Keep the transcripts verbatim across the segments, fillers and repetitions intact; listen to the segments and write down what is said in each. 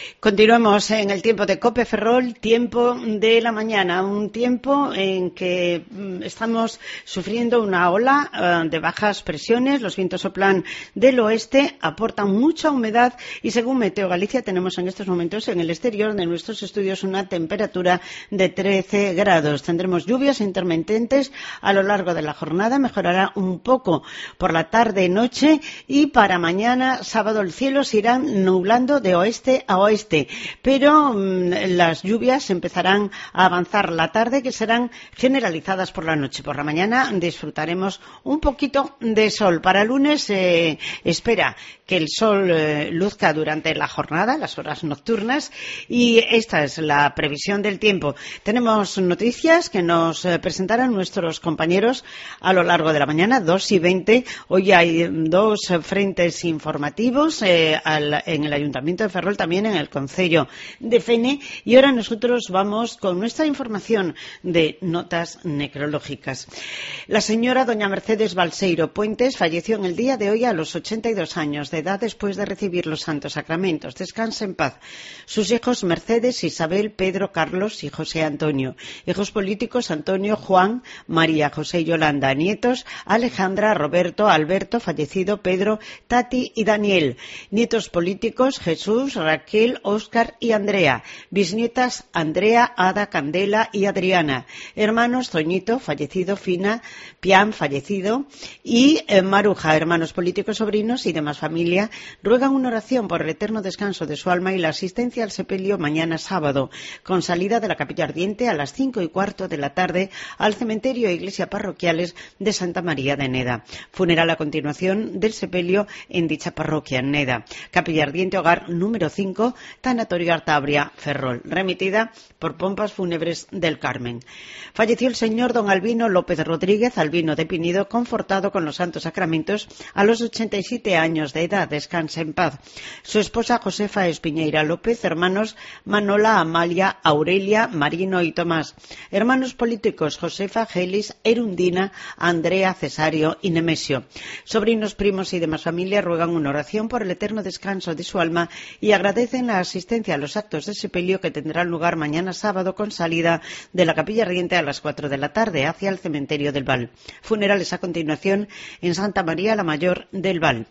Continuamos en el tiempo de COPE Ferrol, tiempo de la mañana, un tiempo en que estamos sufriendo una ola uh, de bajas presiones, los vientos soplan del oeste, aportan mucha humedad y según Meteo Galicia tenemos en estos momentos en el exterior de nuestros estudios una temperatura de trece grados. Tendremos lluvias intermitentes a lo largo de la jornada, mejorará un poco por la tarde-noche y para mañana sábado el cielo se irá nublando de oeste a oeste. Pero mmm, las lluvias empezarán a avanzar la tarde, que serán generalizadas por la noche. Por la mañana disfrutaremos un poquito de sol. Para el lunes eh, espera que el sol eh, luzca durante la jornada, las horas nocturnas, y esta es la previsión del tiempo. Tenemos noticias que nos eh, presentarán nuestros compañeros a lo largo de la mañana, dos y veinte. Hoy hay dos frentes informativos eh, al, en el Ayuntamiento de Ferrol, también en el Concello de Fene, y ahora nosotros vamos con nuestra información de notas necrológicas. La señora doña Mercedes Balseiro Puentes falleció en el día de hoy a los ochenta y dos años de edad después de recibir los santos sacramentos. Descanse en paz. Sus hijos Mercedes, Isabel, Pedro, Carlos y José Antonio. Hijos políticos Antonio, Juan, María, José y Yolanda. Nietos Alejandra, Roberto, Alberto, fallecido, Pedro, Tati y Daniel. Nietos políticos Jesús, Raquel, Óscar y Andrea. Bisnietas Andrea, Ada, Candela y Adriana. Hermanos Toñito, fallecido, Fina, Pian, fallecido, y eh, Maruja. Hermanos políticos, sobrinos y demás familia ruegan una oración por el eterno descanso de su alma y la asistencia al sepelio mañana sábado, con salida de la Capilla Ardiente a las cinco y cuarto de la tarde al cementerio e iglesia parroquiales de Santa María de Neda. Funeral a continuación del sepelio en dicha parroquia en Neda. Capilla Ardiente, hogar número cinco, Tanatorio Artabria, Ferrol, remitida por Pompas Fúnebres del Carmen. Falleció el señor don Albino López Rodríguez, Albino de Pinido, confortado con los santos sacramentos a los ochenta y siete años de edad. Descanse en paz. Su esposa Josefa Espiñeira López, hermanos Manola, Amalia, Aurelia, Marino y Tomás. Hermanos políticos Josefa, Gelis, Erundina, Andrea, Cesario y Nemesio. Sobrinos, primos y demás familia ruegan una oración por el eterno descanso de su alma y agradecen la asistencia a los actos de sepelio que tendrán lugar mañana sábado con salida de la Capilla Ardiente a las cuatro de la tarde hacia el cementerio del Val. Funerales a continuación en Santa María la Mayor del Val.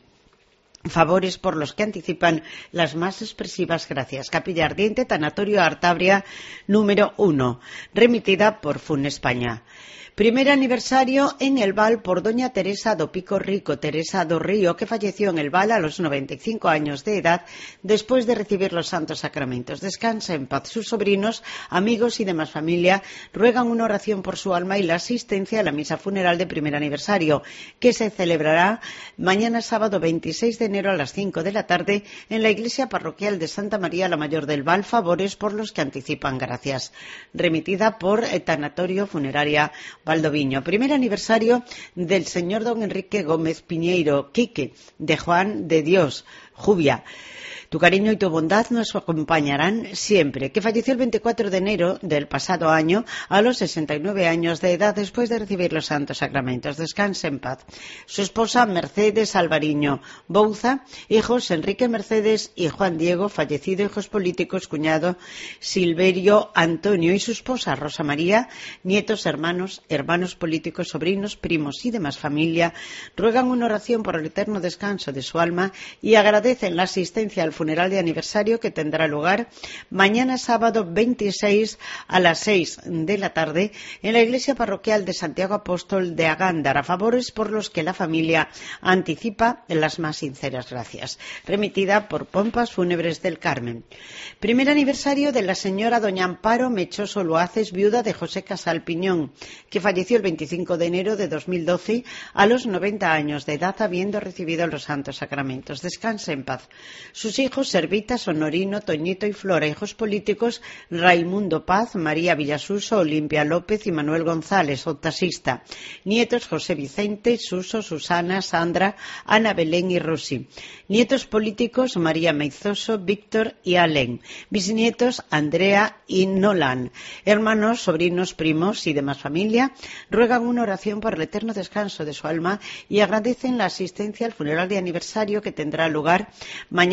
Favores por los que anticipan las más expresivas gracias. Capilla Ardiente, Tanatorio Artabria, número uno, remitida por F U N España. Primer aniversario en el Val por doña Teresa do Pico Rico, Teresa do Río, que falleció en el Val a los noventa y cinco años de edad después de recibir los santos sacramentos. Descansa en paz. Sus sobrinos, amigos y demás familia ruegan una oración por su alma y la asistencia a la misa funeral de primer aniversario, que se celebrará mañana sábado veintiséis de enero a las cinco de la tarde en la iglesia parroquial de Santa María la Mayor del Val. Favores por los que anticipan gracias. Remitida por Tanatorio Funeraria Valdoviño. Primer aniversario del señor don Enrique Gómez Piñeiro, Quique, de Juan de Dios, Jubia. Tu cariño y tu bondad nos acompañarán siempre. Que falleció el veinticuatro de enero del pasado año a los sesenta y nueve años de edad después de recibir los santos sacramentos. Descanse en paz. Su esposa Mercedes Alvariño Bouza, hijos Enrique Mercedes y Juan Diego, fallecido, hijos políticos, cuñado Silverio Antonio y su esposa Rosa María, nietos, hermanos, hermanos políticos, sobrinos, primos y demás familia ruegan una oración por el eterno descanso de su alma y agradecen la asistencia al funeral de aniversario que tendrá lugar mañana sábado veintiséis a las seis de la tarde en la iglesia parroquial de Santiago Apóstol de Agándara. Favores por los que la familia anticipa las más sinceras gracias. Remitida por Pompas Fúnebres del Carmen. Primer aniversario de la señora doña Amparo Mechoso Loaces, viuda de José Casal Piñón, que falleció el veinticinco de enero de dos mil doce a los noventa años de edad, habiendo recibido los santos sacramentos. Descanse en paz. Sus hijos Servita, Sonorino, Toñito y Flora. Hijos políticos Raimundo Paz, María Villasuso, Olimpia López y Manuel González, taxista. Nietos José Vicente, Suso, Susana, Sandra, Ana Belén y Rosy. Nietos políticos María Meizoso, Víctor y Alén. Bisnietos Andrea y Nolan. Hermanos, sobrinos, primos y demás familia ruegan una oración por el eterno descanso de su alma y agradecen la asistencia al funeral de aniversario que tendrá lugar mañana sábado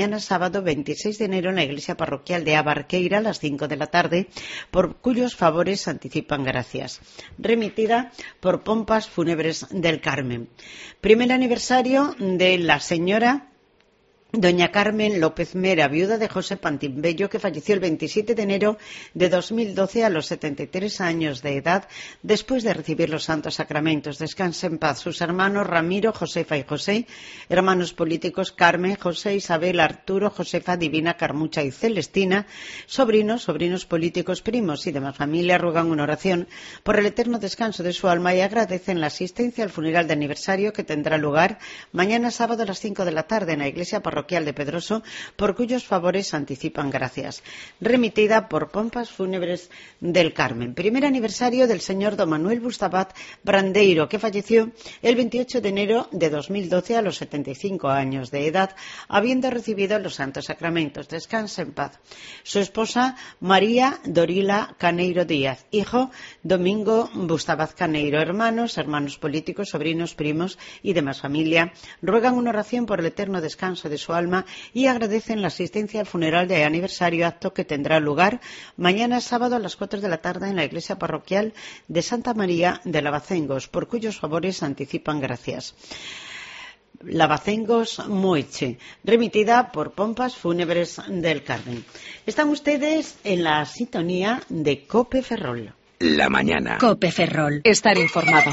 sábado veintiséis de enero en la iglesia parroquial de Abarqueira a las cinco de la tarde, por cuyos favores anticipan gracias. Remitida por Pompas Fúnebres del Carmen. Primer aniversario de la señora doña Carmen López Mera, viuda de José Pantimbello, que falleció el veintisiete de enero de dos mil doce a los setenta y tres años de edad, después de recibir los santos sacramentos. Descanse en paz. Sus hermanos Ramiro, Josefa y José, hermanos políticos Carmen, José, Isabel, Arturo, Josefa, Divina, Carmucha y Celestina, sobrinos, sobrinos políticos, primos y demás familia ruegan una oración por el eterno descanso de su alma y agradecen la asistencia al funeral de aniversario que tendrá lugar mañana sábado a las cinco de la tarde en la iglesia parroquial de Pedroso, por cuyos favores anticipan gracias. Remitida por Pompas Fúnebres del Carmen. Primer aniversario del señor don Manuel Bustabat Brandeiro, que falleció el veintiocho de enero de dos mil doce a los setenta y cinco años de edad, habiendo recibido los santos sacramentos. Descansa en paz. Su esposa María Dorila Caneiro Díaz, hijo Domingo Bustabat Caneiro, hermanos, hermanos políticos, sobrinos, primos y demás familia ruegan una oración por el eterno descanso de su alma y agradecen la asistencia al funeral de aniversario, acto que tendrá lugar mañana sábado a las cuatro de la tarde en la iglesia parroquial de Santa María de Lavacengos, por cuyos favores anticipan gracias. Lavacengos Moiche, remitida por Pompas Fúnebres del Carmen. Están ustedes en la sintonía de COPE Ferrol. La mañana. COPE Ferrol. Estar informado.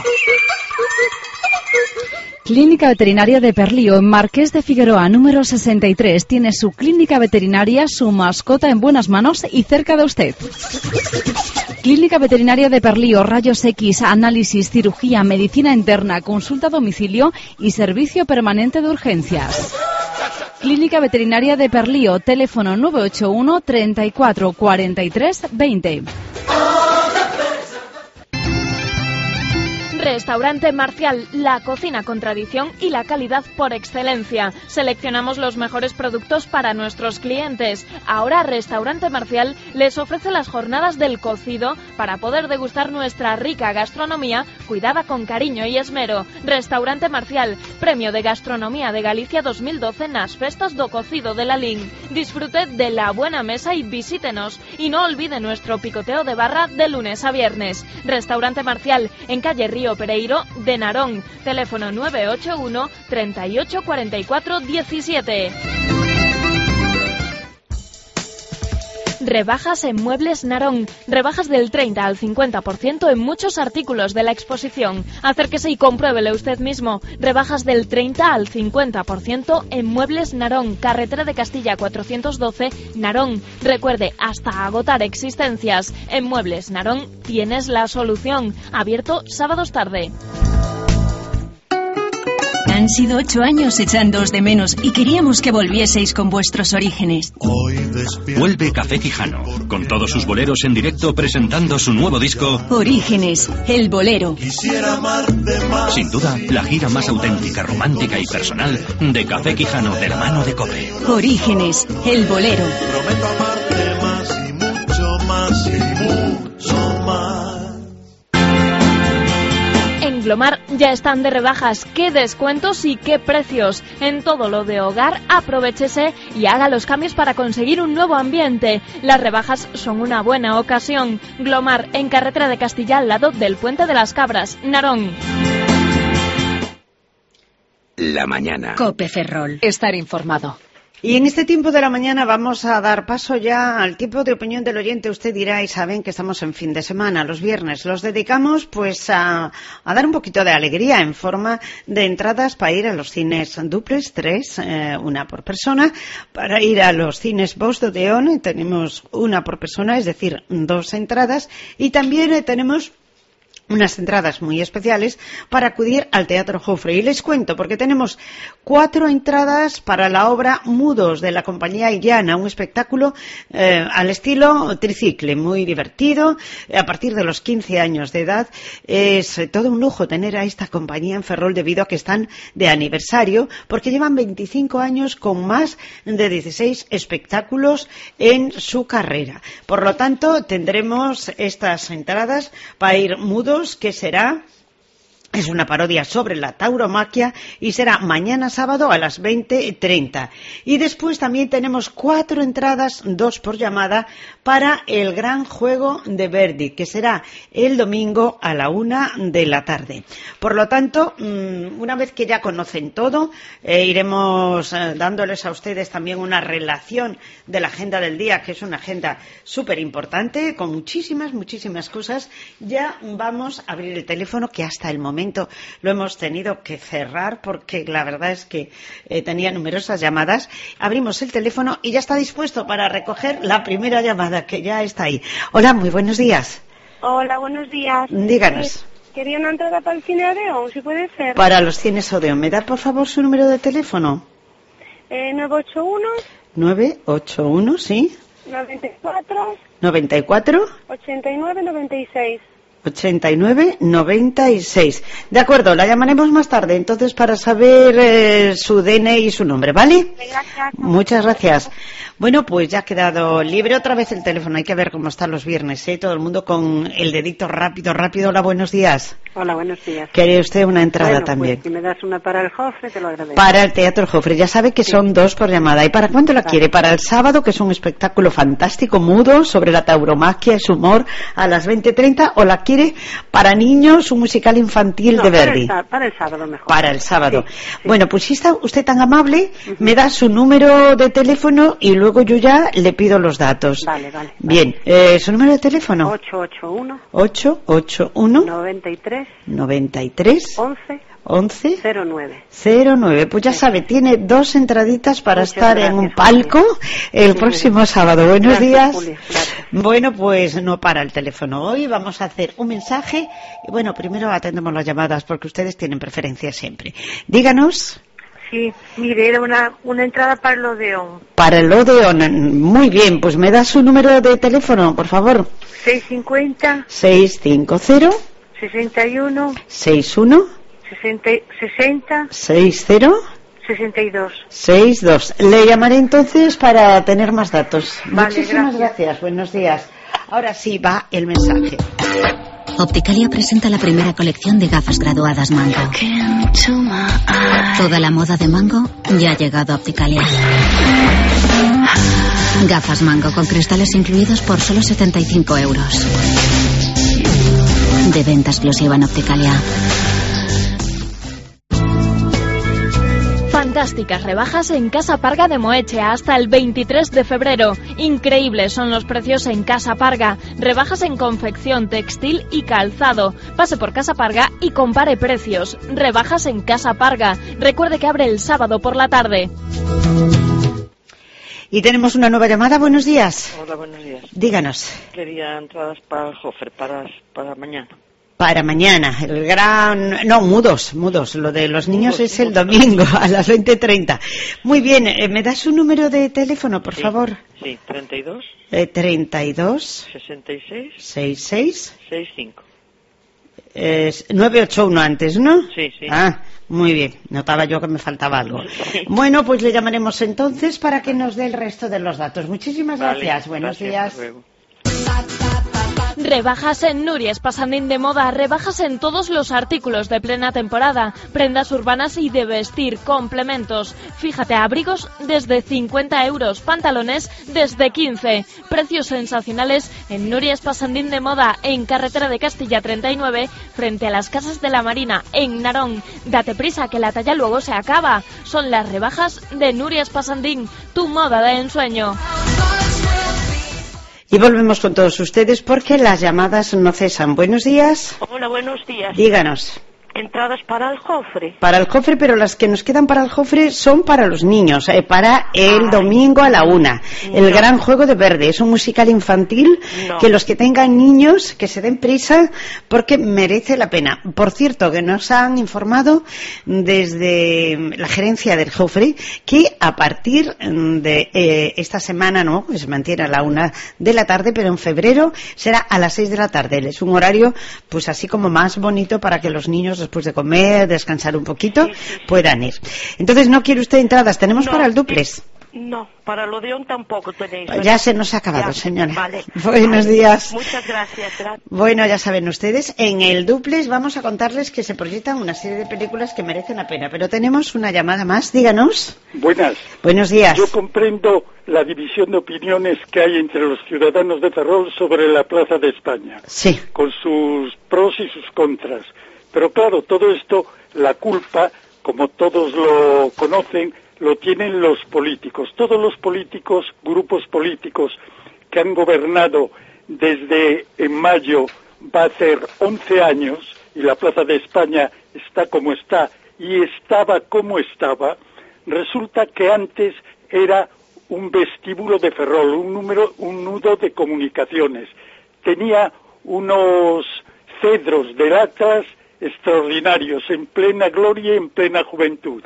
Clínica Veterinaria de Perlío, en Marqués de Figueroa, número sesenta y tres. Tiene su clínica veterinaria, su mascota en buenas manos y cerca de usted. Clínica Veterinaria de Perlío, rayos X, análisis, cirugía, medicina interna, consulta a domicilio y servicio permanente de urgencias. Clínica Veterinaria de Perlío, teléfono nueve ocho uno, treinta y cuatro, cuarenta y tres, veinte. Restaurante Marcial, la cocina con tradición y la calidad por excelencia. Seleccionamos los mejores productos para nuestros clientes. Ahora Restaurante Marcial les ofrece las jornadas del cocido para poder degustar nuestra rica gastronomía cuidada con cariño y esmero. Restaurante Marcial, Premio de Gastronomía de Galicia dos mil doce nas festas do cocido de la Lin. Disfrute de la buena mesa y visítenos. Y no olvide nuestro picoteo de barra de lunes a viernes. Restaurante Marcial, en calle Río Pereiro de Narón, teléfono nueve ocho uno, treinta y ocho, cuarenta y cuatro, diecisiete. Rebajas en Muebles Narón. Rebajas del treinta al cincuenta por ciento en muchos artículos de la exposición. Acérquese y compruébele usted mismo. Rebajas del treinta al cincuenta por ciento en Muebles Narón, carretera de Castilla cuatrocientos doce, Narón. Recuerde, hasta agotar existencias. En Muebles Narón tienes la solución. Abierto sábados tarde. Han sido ocho años echándoos de menos y queríamos que volvieseis con vuestros orígenes. Vuelve Café Quijano, con todos sus boleros en directo presentando su nuevo disco Orígenes, el bolero. Sin duda, la gira más auténtica, romántica y personal de Café Quijano de la mano de COPE. Orígenes, el bolero. Prometo amarte más y mucho más y mucho más. En Glomar ya están de rebajas. ¡Qué descuentos y qué precios! En todo lo de hogar, aprovéchese y haga los cambios para conseguir un nuevo ambiente. Las rebajas son una buena ocasión. Glomar, en carretera de Castilla, al lado del Puente de las Cabras, Narón. La mañana. COPE Ferrol. Estar informado. Y en este tiempo de la mañana vamos a dar paso ya al tiempo de opinión del oyente. Usted dirá, y saben que estamos en fin de semana, los viernes. Los dedicamos pues a, a dar un poquito de alegría en forma de entradas para ir a los cines duples, tres, eh, una por persona. Para ir a los cines Bosch de Odeón tenemos una por persona, es decir, dos entradas. Y también eh, tenemos unas entradas muy especiales para acudir al Teatro Jofre. Y les cuento, porque tenemos cuatro entradas para la obra Mudos de la compañía Illana, un espectáculo eh, al estilo tricicle, muy divertido, a partir de los quince años de edad. Es eh, todo un lujo tener a esta compañía en Ferrol debido a que están de aniversario, porque llevan veinticinco años con más de dieciséis espectáculos en su carrera. Por lo tanto, tendremos estas entradas para ir Mudos, que será Es una parodia sobre la tauromaquia y será mañana sábado a las veinte treinta. Y después también tenemos cuatro entradas, dos por llamada, para el gran juego de Verdi, que será el domingo a la una de la tarde. Por lo tanto, una vez que ya conocen todo, eh, iremos eh, dándoles a ustedes también una relación de la agenda del día, que es una agenda súper importante, con muchísimas, muchísimas cosas. Ya vamos a abrir el teléfono, que hasta el momento lo hemos tenido que cerrar porque la verdad es que eh, tenía numerosas llamadas. Abrimos el teléfono y ya está dispuesto para recoger la primera llamada, que ya está ahí. Hola, muy buenos días. Hola, buenos días. Díganos. Eh, quería una entrada para el cine Odeón, si puede ser. Para los cines Odeón. ¿Me da por favor su número de teléfono? Eh, nueve ocho uno. nueve ocho uno, sí. noventa y cuatro. noventa y cuatro. ochenta y nueve noventa y seis. ochenta y nueve noventa y seis. De acuerdo, la llamaremos más tarde, entonces, para saber eh, su D N I y su nombre, ¿vale? Gracias. Muchas gracias. Bueno, pues ya ha quedado libre otra vez el teléfono. Hay que ver cómo están los viernes, ¿eh? Todo el mundo con el dedito rápido, rápido. Hola, buenos días. Hola, buenos días. ¿Quería usted una entrada bueno, también? Pues, si me das una para el Jofre, te lo agradezco. Para el Teatro Jofre. Ya sabe que sí. Son dos por llamada. ¿Y para cuándo la vale. quiere? Para el sábado, que es un espectáculo fantástico, mudo, sobre la tauromaquia y su humor, a las veinte treinta, o la quiere para niños, un musical infantil no, de Verdi. Para el, para el sábado mejor. Para el sábado. Sí, sí. Bueno, pues si está usted tan amable, uh-huh. me da su número de teléfono y luego yo ya le pido los datos. Vale, vale. Bien, vale. Eh, ¿su número de teléfono? ocho ocho uno. ocho ocho uno. noventa y tres. noventa y tres. once. once. cero nueve. cero nueve. Pues ya sí. sabe, tiene dos entraditas para Muchas estar gracias, en un palco el sí, próximo sábado. Buenos gracias, días. Julia, gracias. Bueno, pues no para el teléfono hoy. Vamos a hacer un mensaje. Y bueno, primero atendemos las llamadas porque ustedes tienen preferencia siempre. Díganos. Sí, mire, era una, una entrada para el Odeón. Para el Odeón, muy bien. Pues me da su número de teléfono, por favor. seis cincuenta. seis cincuenta. sesenta y uno. sesenta y uno. sesenta. sesenta. sesenta y dos. sesenta y dos. Le llamaré entonces para tener más datos. Vale, Muchísimas gracias. gracias. Buenos días. Ahora sí va el mensaje. Opticalia presenta la primera colección de gafas graduadas Mango. Toda la moda de Mango ya ha llegado a Opticalia. Gafas Mango con cristales incluidos por solo setenta y cinco euros. De venta exclusiva en Opticalia. Fantásticas rebajas en Casa Parga de Moeche hasta el veintitrés de febrero. Increíbles son los precios en Casa Parga. Rebajas en confección, textil y calzado. Pase por Casa Parga y compare precios. Rebajas en Casa Parga. Recuerde que abre el sábado por la tarde. Y tenemos una nueva llamada. Buenos días. Hola, buenos días. Díganos. Quería entradas para el Jofre, para, para mañana. Para mañana, el gran... No, mudos, mudos. Lo de los niños mudos, es el mudos. domingo a las veinte treinta. Muy bien, eh, ¿me das su número de teléfono, por sí, favor? Sí, treinta y dos. Eh, treinta y dos. sesenta y seis. sesenta y seis. sesenta y cinco. Eh, nueve ocho uno antes, ¿no? Sí, sí. Ah, muy bien. Notaba yo que me faltaba algo. Sí. Bueno, pues le llamaremos entonces para que nos dé el resto de los datos. Muchísimas Vale, gracias. Buenos gracias, días. hasta luego. Rebajas en Nuries Pasandín de Moda, rebajas en todos los artículos de plena temporada, prendas urbanas y de vestir, complementos. Fíjate, abrigos desde cincuenta euros, pantalones desde quince. Precios sensacionales en Nuries Pasandín de Moda, en carretera de Castilla treinta y nueve, frente a las Casas de la Marina, en Narón. Date prisa, que la talla luego se acaba. Son las rebajas de Nuries Pasandín, tu moda de ensueño. Y volvemos con todos ustedes porque las llamadas no cesan. Buenos días. Hola, buenos días. Díganos. Entradas para el Jofre. Para el Jofre, pero las que nos quedan para el Jofre son para los niños, eh, para el Ay, domingo a la una. No. El gran juego de Verdi. Es un musical infantil no. que los que tengan niños, que se den prisa porque merece la pena. Por cierto, que nos han informado desde la gerencia del Jofre que a partir de eh, esta semana, no, pues se mantiene a la una de la tarde, pero en febrero será a las seis de la tarde. Es un horario, pues así como más bonito para que los niños, después de comer, descansar un poquito, sí, sí, sí. puedan ir. Entonces, ¿no quiere usted entradas? Tenemos no, para el duplex. No, para el Odeón tampoco tenéis. Ya se nos ha acabado, ya, señora. Vale. Buenos vale. días. Muchas gracias, gracias. Bueno, ya saben ustedes, en el duplex vamos a contarles que se proyectan una serie de películas que merecen la pena, pero tenemos una llamada más, díganos. Buenas. Buenos días. Yo comprendo la división de opiniones que hay entre los ciudadanos de Ferrol sobre la Plaza de España. Sí. Con sus pros y sus contras. Pero claro, todo esto, la culpa, como todos lo conocen, lo tienen los políticos. Todos los políticos, grupos políticos que han gobernado desde en mayo, va a hacer once años, y la Plaza de España está como está, y estaba como estaba, resulta que antes era un vestíbulo de Ferrol, un número, un nudo de comunicaciones. Tenía unos cedros del Atlas extraordinarios, en plena gloria y en plena juventud.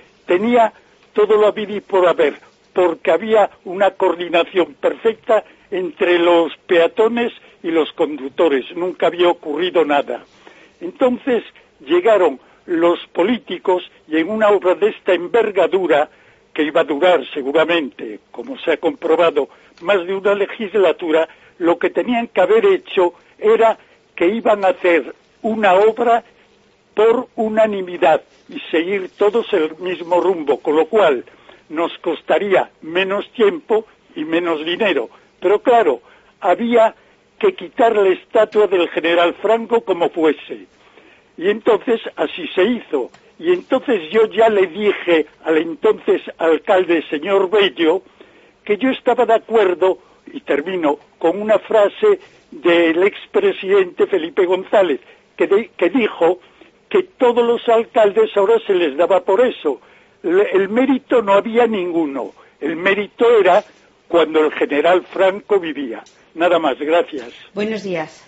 Tenía todo lo habido y por haber, porque había una coordinación perfecta entre los peatones y los conductores, nunca había ocurrido nada. Entonces llegaron los políticos y en una obra de esta envergadura, que iba a durar seguramente, como se ha comprobado, más de una legislatura, lo que tenían que haber hecho era que iban a hacer una obra por unanimidad y seguir todos el mismo rumbo, con lo cual nos costaría menos tiempo y menos dinero. Pero claro, había que quitar la estatua del general Franco como fuese. Y entonces así se hizo. Y entonces yo ya le dije al entonces alcalde, señor Bello, que yo estaba de acuerdo, y termino con una frase del expresidente Felipe González, que, de, que dijo que todos los alcaldes ahora se les daba por eso. El mérito no había ninguno. El mérito era cuando el general Franco vivía. Nada más, gracias. Buenos días.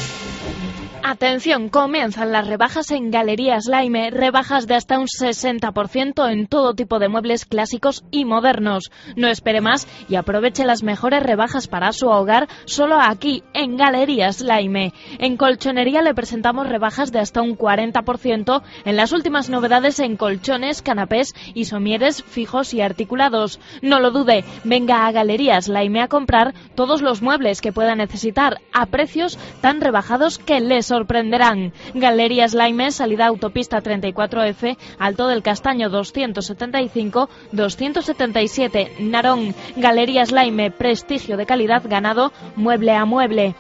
Atención, comienzan las rebajas en Galerías Laime, rebajas de hasta un sesenta por ciento en todo tipo de muebles clásicos y modernos. No espere más y aproveche las mejores rebajas para su hogar solo aquí, en Galerías Laime. En colchonería le presentamos rebajas de hasta un cuarenta por ciento en las últimas novedades en colchones, canapés y somieres fijos y articulados. No lo dude, venga a Galerías Laime a comprar todos los muebles que pueda necesitar a precios tan rebajados que les sorprenderán. Galerías Laime, salida autopista treinta y cuatro F, Alto del Castaño doscientos setenta y cinco doscientos setenta y siete, Narón. Galerías Laime, prestigio de calidad ganado mueble a mueble.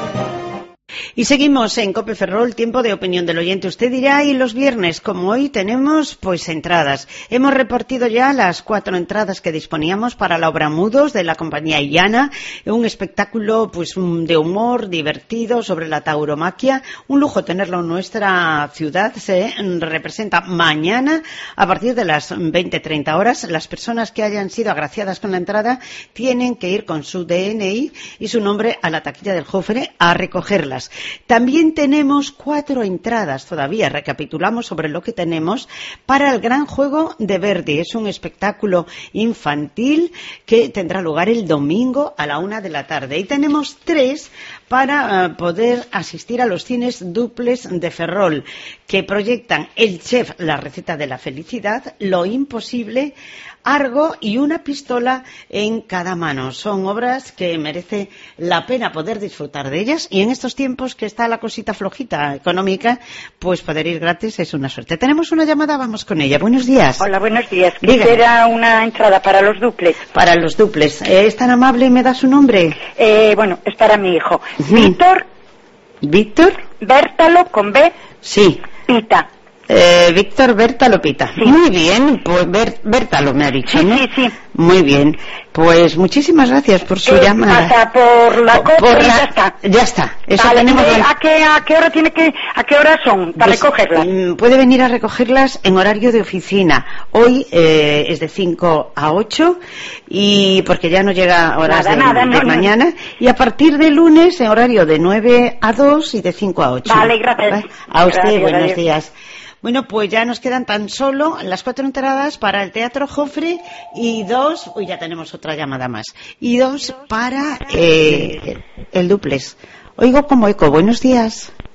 Y seguimos en Cope Ferrol, tiempo de opinión del oyente. Usted dirá, y los viernes, como hoy, tenemos pues entradas. Hemos repartido ya las cuatro entradas que disponíamos para la obra Mudos de la compañía Illana, un espectáculo pues de humor divertido sobre la tauromaquia. Un lujo tenerlo en nuestra ciudad. Se representa mañana a partir de las veinte treinta horas. Las personas que hayan sido agraciadas con la entrada tienen que ir con su D N I y su nombre a la taquilla del Jofre a recogerlas. También tenemos cuatro entradas todavía, recapitulamos sobre lo que tenemos, para el Gran Juego de Verdi. Es un espectáculo infantil que tendrá lugar el domingo a la una de la tarde. Y tenemos tres para uh, poder asistir a los cines duples de Ferrol, que proyectan El Chef, la receta de la felicidad, Lo imposible, Argo y Una pistola en cada mano. Son obras que merece la pena poder disfrutar de ellas, y en estos tiempos que está la cosita flojita económica, pues poder ir gratis es una suerte. Tenemos una llamada, vamos con ella. Buenos días. Hola, buenos días. Diga. Quisiera una entrada para los duples. Para los duples. Eh, ¿Es tan amable y me da su nombre? Eh, bueno, es para mi hijo. Sí. Víctor. ¿Víctor? Bértalo con B. Sí. Pita. Eh, Víctor Berta Lopita. Sí. Muy bien, pues Ber, Berta lo me ha dicho, sí, ¿no? Sí, sí. Muy bien, pues muchísimas gracias por su eh, llamada. Pasa por la copa por y la... ya está. Ya está. Eso vale, tenemos. Eh, ¿a, qué, ¿A qué hora tiene que, a qué hora son para pues, recogerlas? Puede venir a recogerlas en horario de oficina. Hoy eh, es de cinco a ocho, y porque ya no llega a horas nada, de, nada, de no, mañana, no. Y a partir de lunes en horario de nueve a dos y de cinco a ocho. Vale, gracias. ¿Vale? A usted, gracias, buenos adiós. días. Bueno, pues ya nos quedan tan solo las cuatro entradas para el Teatro Jofre y dos, uy, ya tenemos otra llamada más, y dos para eh, el duplex. Oigo como eco, buenos días.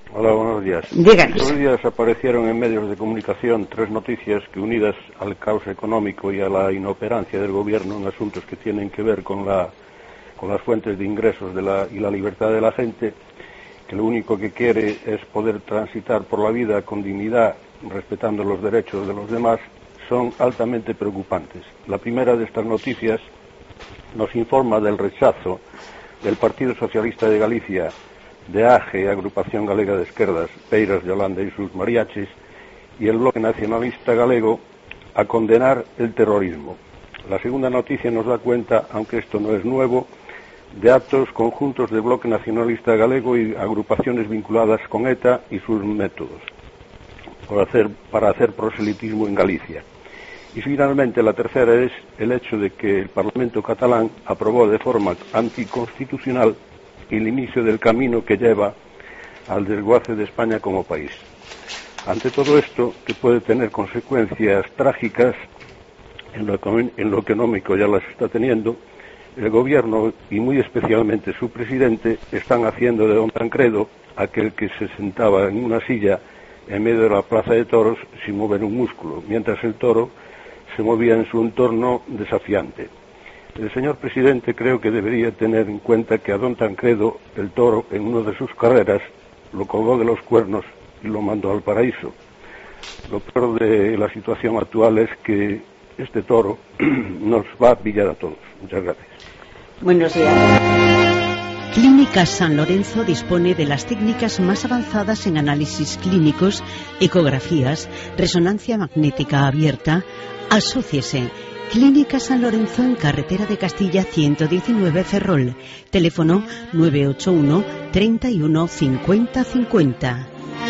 Hola, buenos días. Díganos. Estos días aparecieron en medios de comunicación tres noticias que, unidas al caos económico y a la inoperancia del gobierno en asuntos que tienen que ver con la con las fuentes de ingresos de la, y la libertad de la gente, que lo único que quiere es poder transitar por la vida con dignidad, respetando los derechos de los demás, son altamente preocupantes. La primera de estas noticias nos informa del rechazo del Partido Socialista de Galicia, de A G E, Agrupación Galega de Esquerdas, Peiras de Holanda y sus mariachis, y el Bloque Nacionalista Galego a condenar el terrorismo. La segunda noticia nos da cuenta, aunque esto no es nuevo, de actos conjuntos del Bloque Nacionalista Galego y agrupaciones vinculadas con ETA y sus métodos por hacer, para hacer proselitismo en Galicia. Y finalmente la tercera es el hecho de que el Parlamento catalán aprobó de forma anticonstitucional el inicio del camino que lleva al desguace de España como país. Ante todo esto, que puede tener consecuencias trágicas, en lo, en lo económico ya las está teniendo, el gobierno y muy especialmente su presidente están haciendo de don Tancredo aquel que se sentaba en una silla en medio de la plaza de toros sin mover un músculo, mientras el toro se movía en su entorno desafiante. El señor presidente creo que debería tener en cuenta que a don Tancredo el toro en una de sus carreras lo colgó de los cuernos y lo mandó al paraíso. Lo peor de la situación actual es que este toro nos va a pillar a todos. Muchas gracias. Buenos días. Clínica San Lorenzo dispone de las técnicas más avanzadas en análisis clínicos, ecografías, resonancia magnética abierta. Asóciese. Clínica San Lorenzo en Carretera de Castilla ciento diecinueve Ferrol. Teléfono nueve ocho uno, treinta y uno, cincuenta cincuenta.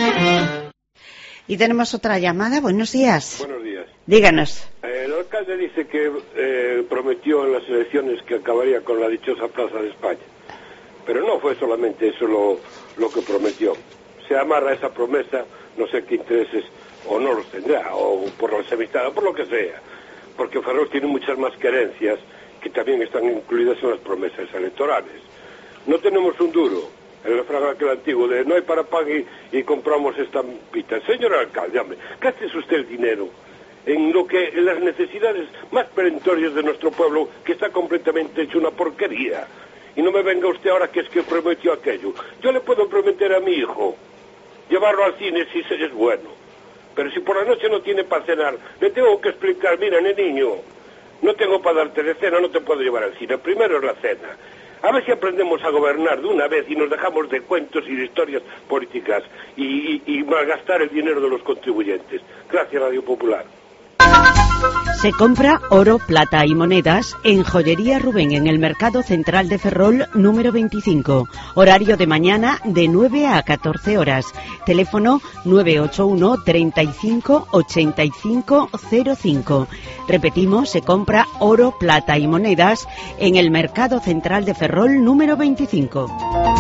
Y tenemos otra llamada. Buenos días. Buenos días. Díganos. El alcalde dice que eh, prometió en las elecciones que acabaría con la dichosa Plaza de España. Pero no fue solamente eso lo, lo que prometió. Se amarra esa promesa, no sé qué intereses o no los tendrá, o por la amistad, o por lo que sea. Porque Ferrol tiene muchas más querencias que también están incluidas en las promesas electorales. No tenemos un duro. El refrán aquel antiguo de no hay para pan y, y compramos estampitas. Señor alcalde, hombre, gástese usted el dinero en lo que en las necesidades más perentorias de nuestro pueblo, que está completamente hecho una porquería. Y no me venga usted ahora que es que prometió aquello. Yo le puedo prometer a mi hijo llevarlo al cine si es bueno. Pero si por la noche no tiene para cenar, le tengo que explicar, mira, niño, no tengo para darte de cena, no te puedo llevar al cine. Primero es la cena. A ver si aprendemos a gobernar de una vez y nos dejamos de cuentos y de historias políticas y, y, y malgastar el dinero de los contribuyentes. Gracias, Radio Popular. Se compra oro, plata y monedas en Joyería Rubén en el Mercado Central de Ferrol número veinticinco. Horario de mañana de nueve a catorce horas. Teléfono nueve ocho uno, treinta y cinco, ochenta y cinco cero cinco. Repetimos, se compra oro, plata y monedas en el Mercado Central de Ferrol número veinticinco.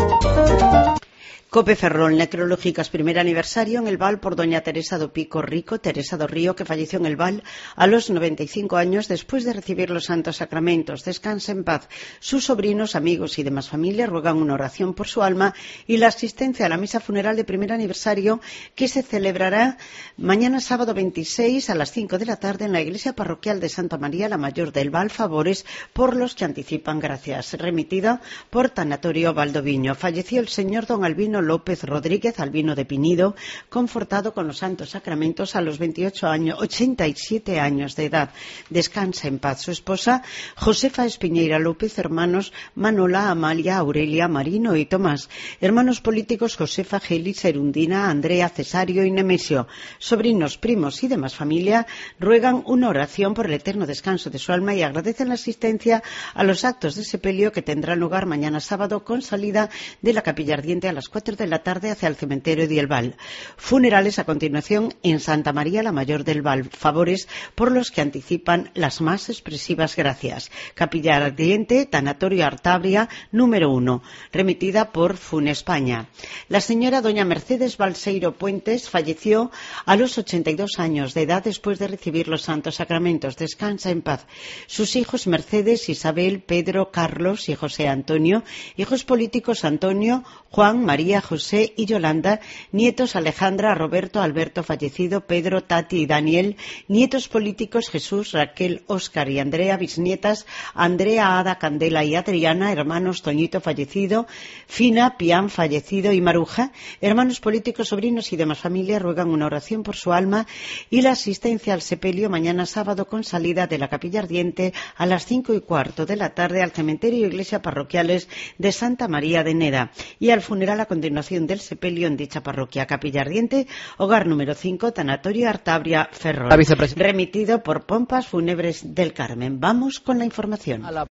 Cope Ferrol, necrológicas, primer aniversario en el Val por doña Teresa do Pico Rico, Teresa do Río, que falleció en el Val a los noventa y cinco años después de recibir los santos sacramentos. Descanse en paz. Sus sobrinos, amigos y demás familia ruegan una oración por su alma y la asistencia a la misa funeral de primer aniversario que se celebrará mañana sábado veintiséis a las cinco de la tarde en la iglesia parroquial de Santa María la Mayor del Val. Favores por los que anticipan. Gracias. Remitida por Tanatorio Valdoviño. Falleció el señor don Albino López Rodríguez, Albino de Pinido, confortado con los santos sacramentos a los veintiocho años, ochenta y siete años de edad. Descansa en paz. Su esposa, Josefa Espiñeira López, hermanos Manola, Amalia, Aurelia, Marino y Tomás. Hermanos políticos, Josefa, Gelis, Erundina, Andrea, Cesario y Nemesio. Sobrinos, primos y demás familia ruegan una oración por el eterno descanso de su alma y agradecen la asistencia a los actos de sepelio que tendrán lugar mañana sábado con salida de la Capilla Ardiente a las cuatro de la tarde hacia el cementerio de El Val. Funerales a continuación en Santa María la Mayor del Val. Favores por los que anticipan las más expresivas gracias. Capilla Ardiente, Tanatorio Artabria, número uno, remitida por Fun España. La señora doña Mercedes Balseiro Puentes falleció a los ochenta y dos años de edad después de recibir los santos sacramentos. Descansa en paz. Sus hijos Mercedes, Isabel, Pedro, Carlos y José Antonio. Hijos políticos Antonio, Juan, María, María José y Yolanda, nietos Alejandra, Roberto, Alberto fallecido, Pedro, Tati y Daniel, nietos políticos Jesús, Raquel, Óscar y Andrea, bisnietas Andrea, Ada, Candela y Adriana, hermanos Toñito fallecido, Fina, Pián fallecido y Maruja, hermanos políticos, sobrinos y demás familia ruegan una oración por su alma y la asistencia al sepelio mañana sábado con salida de la Capilla Ardiente a las cinco y cuarto de la tarde al cementerio e iglesia parroquiales de Santa María de Neda y al funeral a continuación del sepelio en dicha parroquia. Capilla Ardiente, hogar número cinco, Tanatorio Artabria, Ferrol. Remitido por Pompas Fúnebres del Carmen. Vamos con la información.